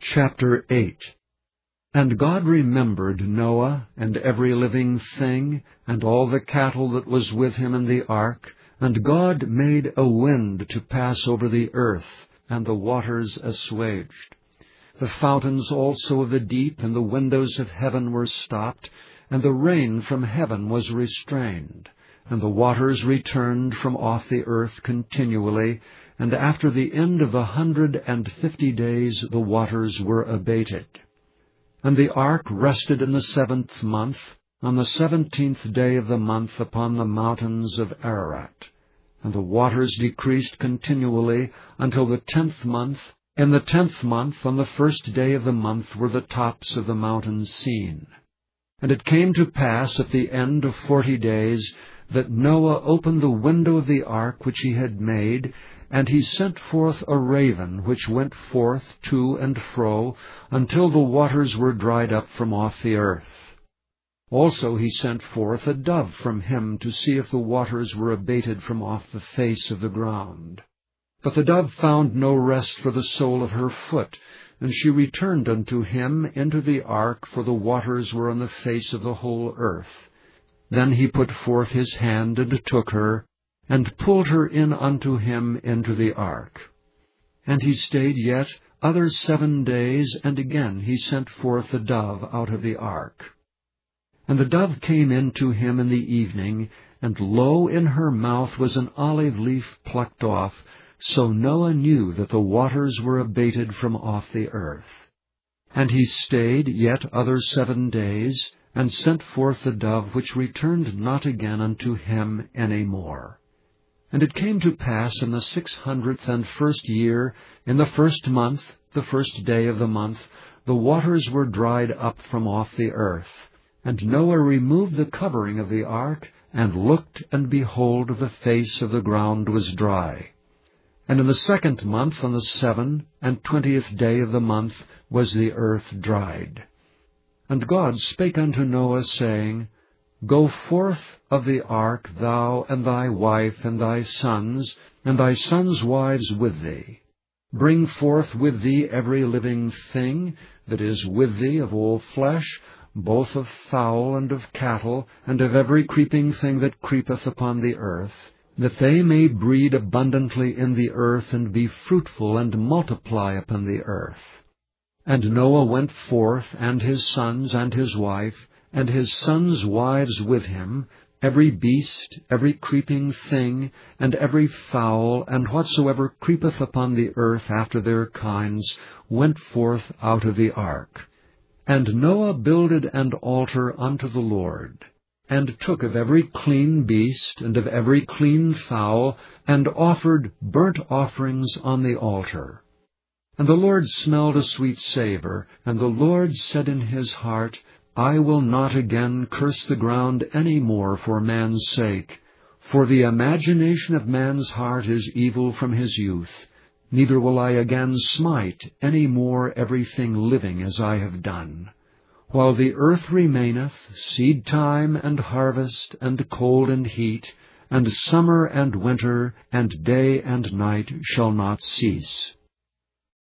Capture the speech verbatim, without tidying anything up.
Chapter eight. And God remembered Noah, and every living thing, and all the cattle that was with him in the ark, and God made a wind to pass over the earth, and the waters assuaged. The fountains also of the deep and the windows of heaven were stopped, and the rain from heaven was restrained, and the waters returned from off the earth continually, and after the end of a hundred and fifty days the waters were abated. And the ark rested in the seventh month, on the seventeenth day of the month upon the mountains of Ararat. And the waters decreased continually until the tenth month. In the tenth month, on the first day of the month, were the tops of the mountains seen. And it came to pass at the end of forty days that Noah opened the window of the ark which he had made, and he sent forth a raven, which went forth to and fro, until the waters were dried up from off the earth. Also he sent forth a dove from him to see if the waters were abated from off the face of the ground. But the dove found no rest for the sole of her foot, and she returned unto him into the ark, for the waters were on the face of the whole earth. Then he put forth his hand, and took her, and pulled her in unto him into the ark. And he stayed yet other seven days, and again he sent forth the dove out of the ark. And the dove came in to him in the evening, and lo, in her mouth was an olive leaf plucked off. So Noah knew that the waters were abated from off the earth. And he stayed yet other seven days, and sent forth the dove, which returned not again unto him any more. And it came to pass in the six hundredth and first year, in the first month, the first day of the month, the waters were dried up from off the earth. And Noah removed the covering of the ark, and looked, and behold, the face of the ground was dry. And in the second month, on the seven and twentieth day of the month, was the earth dried. And God spake unto Noah, saying, Go forth of the ark, thou and thy wife and thy sons, and thy sons' wives with thee. Bring forth with thee every living thing that is with thee of all flesh, both of fowl and of cattle, and of every creeping thing that creepeth upon the earth, that they may breed abundantly in the earth, and be fruitful, and multiply upon the earth. And Noah went forth, and his sons, and his wife, and his sons' wives with him, every beast, every creeping thing, and every fowl, and whatsoever creepeth upon the earth after their kinds, went forth out of the ark. And Noah builded an altar unto the Lord, and took of every clean beast, and of every clean fowl, and offered burnt offerings on the altar. And the Lord smelled a sweet savour, and the Lord said in his heart, I will not again curse the ground any more for man's sake, for the imagination of man's heart is evil from his youth, neither will I again smite any more everything living as I have done. While the earth remaineth, seed time and harvest, and cold and heat, and summer and winter, and day and night shall not cease.